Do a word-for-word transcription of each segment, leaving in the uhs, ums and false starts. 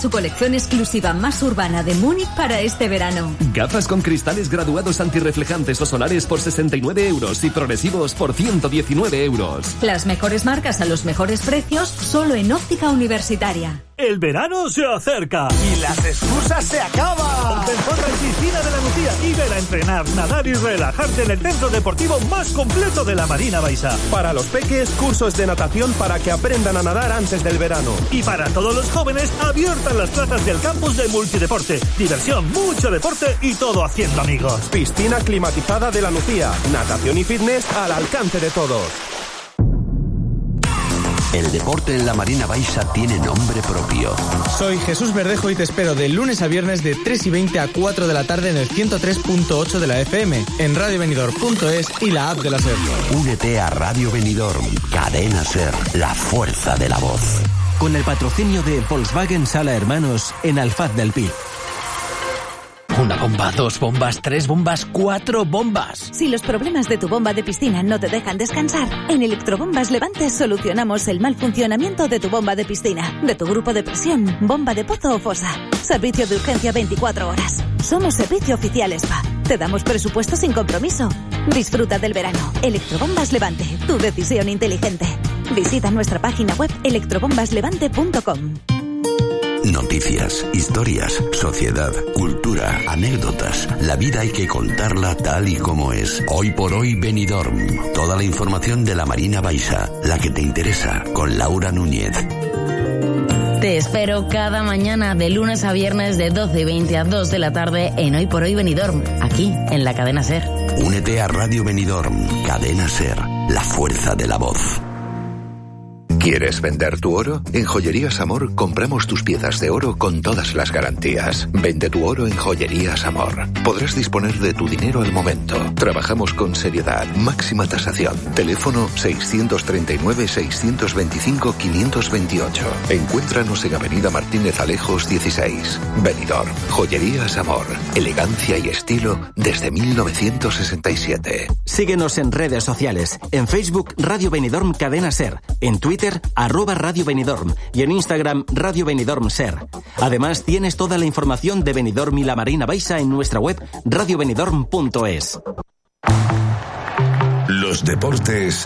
su colección exclusiva más urbana de Múnich para este verano. Gafas con cristales graduados antirreflejantes o solares por sesenta y nueve euros y progresivos por ciento diecinueve euros. Las mejores marcas a los mejores precios solo en Óptica Universitaria. El verano se acerca y las excusas se acaban. Ven por la piscina de la Lucía y ven a entrenar, nadar y relajarte en el centro deportivo más completo de la Marina Baixa. Para los peques, cursos de natación para que aprendan a nadar antes del verano. Y para todos los jóvenes, abiertas las plazas del campus de multideporte. Diversión, mucho deporte y todo haciendo amigos. Piscina climatizada de la Lucía. Natación y fitness al alcance de todos. El deporte en la Marina Baixa tiene nombre propio. Soy Jesús Verdejo y te espero de lunes a viernes de tres y veinte a cuatro de la tarde en el ciento tres punto ocho de la F M, en radio venidor punto es y la app de la SER. Únete a Radio Benidorm, Cadena SER, la fuerza de la voz. Con el patrocinio de Volkswagen Sala Hermanos en Alfaz del Pi. Una bomba, dos bombas, tres bombas, cuatro bombas. Si los problemas de tu bomba de piscina no te dejan descansar, en Electrobombas Levante solucionamos el mal funcionamiento de tu bomba de piscina, de tu grupo de presión, bomba de pozo o fosa. Servicio de urgencia veinticuatro horas. Somos servicio oficial SPA. Te damos presupuesto sin compromiso. Disfruta del verano. Electrobombas Levante, tu decisión inteligente. Visita nuestra página web electrobombas levante punto com. Noticias, historias, sociedad, cultura, anécdotas. La vida hay que contarla tal y como es. Hoy por hoy Benidorm. Toda la información de la Marina Baixa, la que te interesa, con Laura Núñez. Te espero cada mañana de lunes a viernes de doce y veinte a dos de la tarde en Hoy por Hoy Benidorm, aquí en la cadena SER. Únete a Radio Benidorm, Cadena SER, la fuerza de la voz. ¿Quieres vender tu oro? En Joyerías Amor compramos tus piezas de oro con todas las garantías. Vende tu oro en Joyerías Amor. Podrás disponer de tu dinero al momento. Trabajamos con seriedad, máxima tasación. Teléfono seiscientos treinta y nueve, seiscientos veinticinco, quinientos veintiocho. Encuéntranos en Avenida Martínez Alejos dieciséis. Benidorm. Joyerías Amor. Elegancia y estilo desde mil novecientos sesenta y siete. Síguenos en redes sociales. En Facebook, Radio Benidorm Cadena SER. En Twitter, arroba Radio Benidorm, y en Instagram Radio Benidorm Ser. Además, tienes toda la información de Benidorm y la Marina Baixa en nuestra web radio benidorm punto es. Los deportes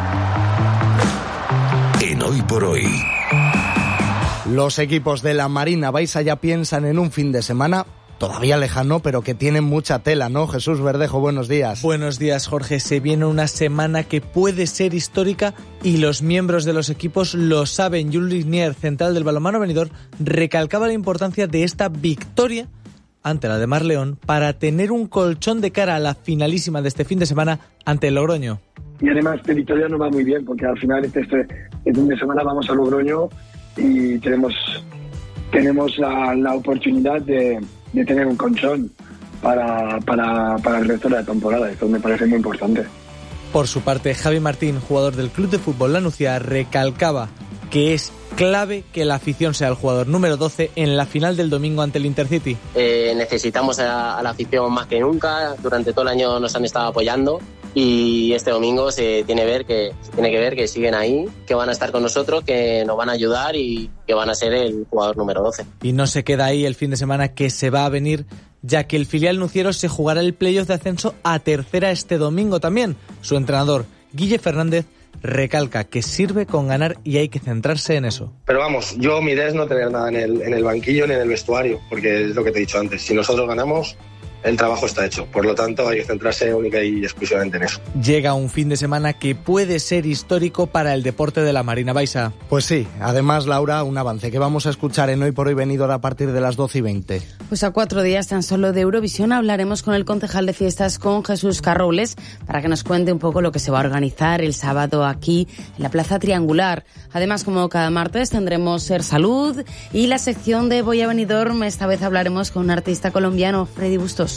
en Hoy por Hoy. Los equipos de la Marina Baixa ya piensan en un fin de semana todavía lejano, pero que tienen mucha tela, ¿no? Jesús Verdejo, buenos días. Buenos días, Jorge. Se viene una semana que puede ser histórica y los miembros de los equipos lo saben. Jules Nier, central del balonmano Benidorm, recalcaba la importancia de esta victoria ante la de Mar León para tener un colchón de cara a la finalísima de este fin de semana ante el Logroño. Y además esta victoria nos va muy bien porque al final este, este, este fin de semana vamos a Logroño y tenemos, tenemos la, la oportunidad de de tener un colchón para, para, para el resto de la temporada. Esto me parece muy importante. Por su parte, Javi Martín, jugador del Club de Fútbol La Nucía, recalcaba que es clave que la afición sea el jugador número doce en la final del domingo ante el Intercity. Eh, necesitamos a, a la afición más que nunca. Durante todo el año nos han estado apoyando y este domingo se tiene, ver que, se tiene que ver que siguen ahí, que van a estar con nosotros, que nos van a ayudar y que van a ser el jugador número doce. Y no se queda ahí el fin de semana que se va a venir, ya que el filial nuciero se jugará el playoff de ascenso a tercera este domingo también. Su entrenador, Guille Fernández, recalca que sirve con ganar y hay que centrarse en eso. Pero vamos, yo mi idea es no tener nada en el, en el banquillo ni en el vestuario, porque es lo que te he dicho antes, si nosotros ganamos, el trabajo está hecho, por lo tanto hay que centrarse única y exclusivamente en eso. Llega un fin de semana que puede ser histórico para el deporte de la Marina Baixa. Pues sí, además, Laura, un avance que vamos a escuchar en Hoy por Hoy Benidorm a partir de las doce y veinte. Pues a cuatro días tan solo de Eurovisión hablaremos con el concejal de fiestas, con Jesús Carroules, para que nos cuente un poco lo que se va a organizar el sábado aquí en la Plaza Triangular. Además, como cada martes, tendremos Ser Salud y la sección de Voy a Benidorm. Esta vez hablaremos con un artista colombiano, Freddy Bustos.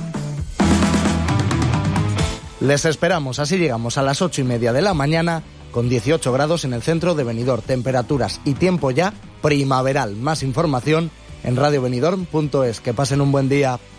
Les esperamos, así llegamos a las ocho y media de la mañana con dieciocho grados en el centro de Benidorm, temperaturas y tiempo ya primaveral. Más información en radio benidorm punto es. Que pasen un buen día.